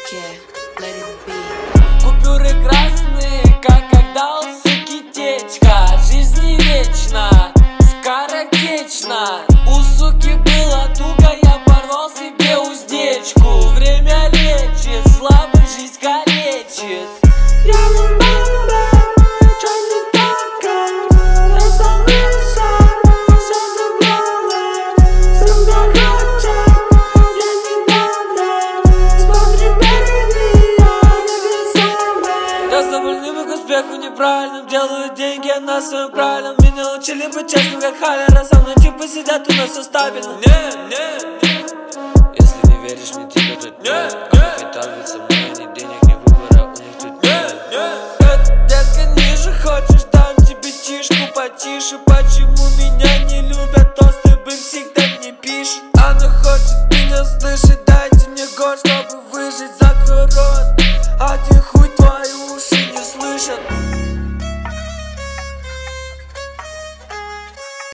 Купюры красные, как когда у суки течка. Жизнь не вечна, скоротечна. У суки было туго, я порвал себе уздечку. Время лечит, слабость жизнь калечит. Успеху неправильным, делаю деньги на своем правильном. Меня учили быть честным, как Халлера. Со мной типы сидят, у нас все стабильно. Если не веришь мне, тебе тут нет. Капитал ведь со мной, ни денег, ни выбора, у них тут нет. Детка, ниже хочешь, дам тебе тишку потише. Почему меня не любят, тосты бы всегда не пишут. Она хочет меня слышать.